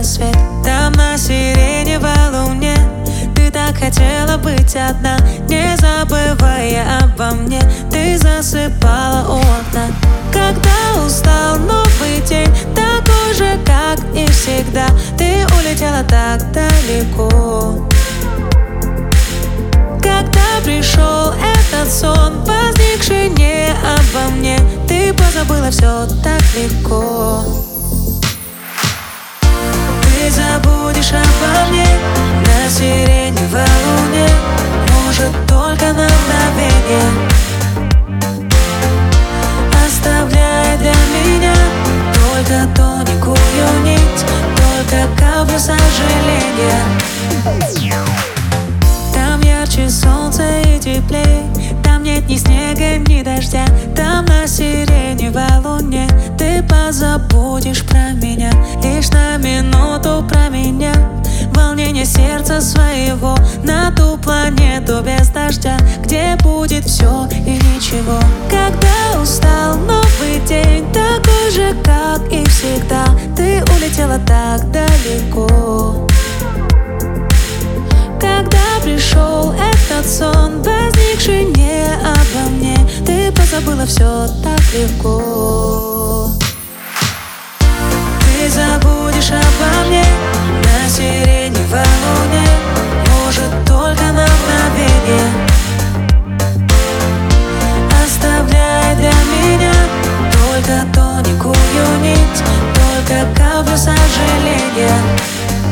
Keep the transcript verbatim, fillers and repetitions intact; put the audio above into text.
рассвет. Там на сиреневой луне ты так хотела быть одна, не забывая обо мне. Ты засыпала у окна. Когда устал новый день, такой же, как и всегда, ты улетела так далеко. Когда пришел этот сон, возникший не обо мне, ты позабыла все так легко. Ты забудешь обо мне на сиреневой луне, может, только на мгновение, оставляя для меня только тоненькую нить, только каплю сожаления. Там ярче солнца и теплей, там нет ни снега, ни дождя. Там на сиреневой луне ты позабудешь про меня, лишь на минуту про меня. Волнение сердца своего на ту планету без дождя, где будет все и ничего. Когда устал новый день, такой же, как и всегда, ты улетела так далеко. Когда пришел этот сон, возникший не обо мне, ты позабыла все так легко. Ты забудешь обо мне на сиреневой луне, может, только на мгновение, оставляя для меня только тоненькую нить, только каплю сожаления.